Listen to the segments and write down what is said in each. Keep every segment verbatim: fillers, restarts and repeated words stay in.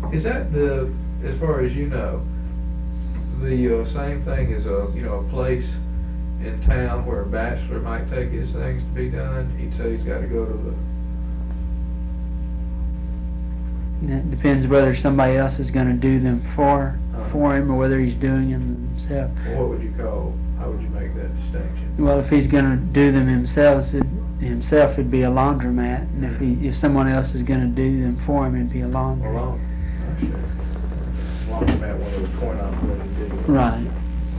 Is that the, as far as you know, the uh, same thing as a, you know, a place in town where a bachelor might take his things to be done? He'd say he's got to go to the... And it depends whether somebody else is going to do them for Uh-huh. for him or whether he's doing them himself. Well, what would you call, how would you make that distinction? Well, if he's going to do them himself, it, himself it'd be a laundromat, and if he if someone else is going to do them for him, it'd be a laundry. Alone. I see. Laundromat, one of those coin operated deals. Right.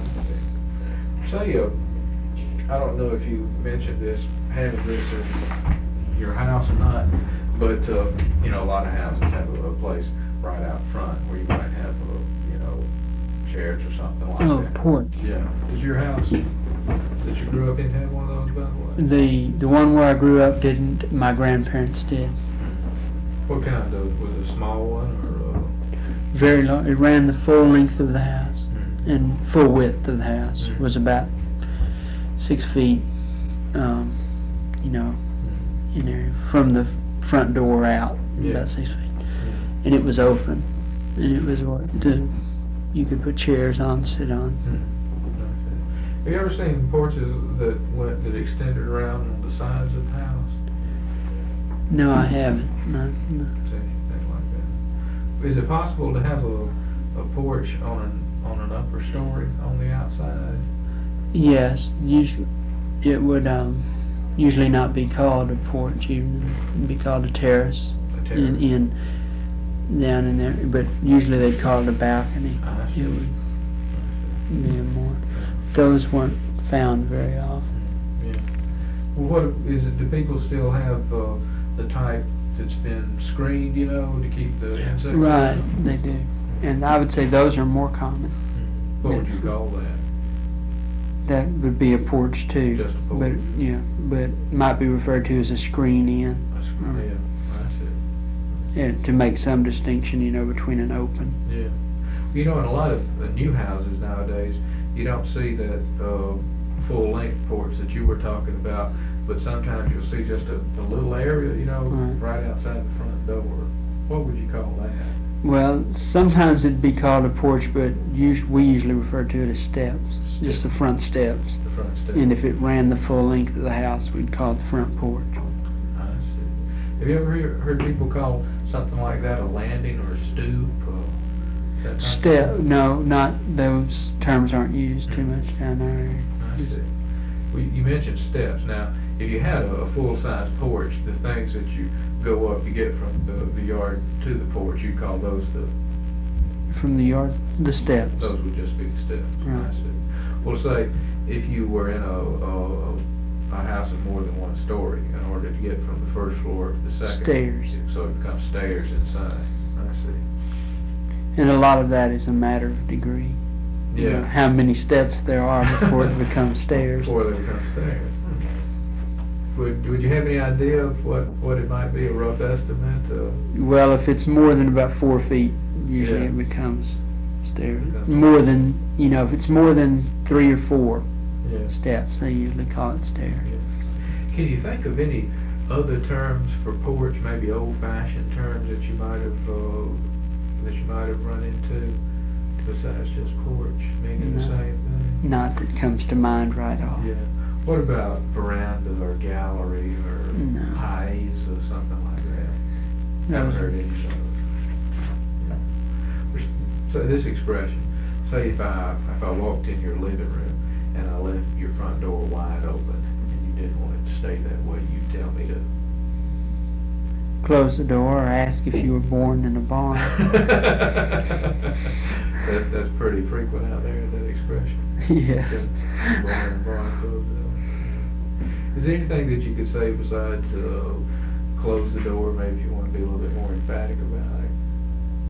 Say, uh, I don't know if you mentioned this, having this in your house or not, but, uh, you know, a lot of houses have a, a place right out front where you might have, a, you know, chairs or something like Oh, that. porch. Yeah. Does your house that you grew up in have one of those, by the way? The the one where I grew up didn't. My grandparents did. What kind of, was it a small one or? Uh, Very long. It ran the full length of the house, mm-hmm. and full width of the house Mm-hmm. was about six feet. Um, you know, in there from the front door out, Yeah. about six feet, Mm-hmm. and it was open, and it was what to, you could put chairs on, sit on. Hmm. Have you ever seen porches that went, that extended around on the sides of the house? No, I haven't. No, no. See anything like that? Is it possible to have a, a porch on an, on an upper story on the outside? Yes, usually it would um, usually not be called a porch, even it'd be called a terrace. A terrace? In, in down in there, but usually they'd call it a balcony. I see. It would be a more. Those weren't found very often. Yeah. Well, what is it? Do people still have uh, the type that's been screened, you know, to keep the insects? Right, out? they do, and I would say those are more common. What would you call that? That would be a porch too. Just a porch. But yeah, but might be referred to as a screen in. A screen, Or- yeah, I see. Yeah, to make some distinction, you know, between an open. Yeah. You know, in a lot of uh, new houses nowadays, you don't see that uh, full-length porch that you were talking about, but sometimes you'll see just a, a little area, you know, Right. right outside the front door. What would you call that? Well, sometimes it'd be called a porch, but us- we usually refer to it as steps, just the front steps. The front step. And if it ran the full length of the house, we'd call it the front porch. I see. Have you ever hear, heard people call something like that a landing or a stoop? Uh, that type of Step, thing? no, not, those terms aren't used too much down there. I see. Well, you mentioned steps. Now, if you had a, a full-size porch, the things that you go up, you get from the, the yard to the porch, you call those the, From the yard, the steps. those would just be the steps. I Right. see. Well, say, if you were in a, a, a house of more than one story, in order to get from the first floor to the second. Stairs. So it becomes stairs inside. I see. And a lot of that is a matter of degree. You know, Yeah. how many steps there are before it becomes stairs. Before they become stairs. Would, would you have any idea of what, what it might be, a rough estimate? Uh, Well, if it's more than about four feet, usually Yeah. it becomes stairs. Becomes- More than, you know, if it's more than three or four yeah. steps, they usually call it stairs. Can you think of any other terms for porch, maybe old-fashioned terms that you might have, uh, that you might have run into besides just porch, meaning the No. same thing? Not that comes to mind right off. Yeah. What about veranda or gallery or No. highs or something like that? Haven't Those- heard any of those. Yeah. So this expression, say if I if I walked in your living room and I left your front door wide open and you didn't want it to stay that way, you'd tell me to Close the door or ask if you were born in a barn. that, that's pretty frequent out there, that expression. Yes. Barn, barn, close the door. Is there anything that you could say besides uh, close the door, maybe if you want to be a little bit more emphatic about it?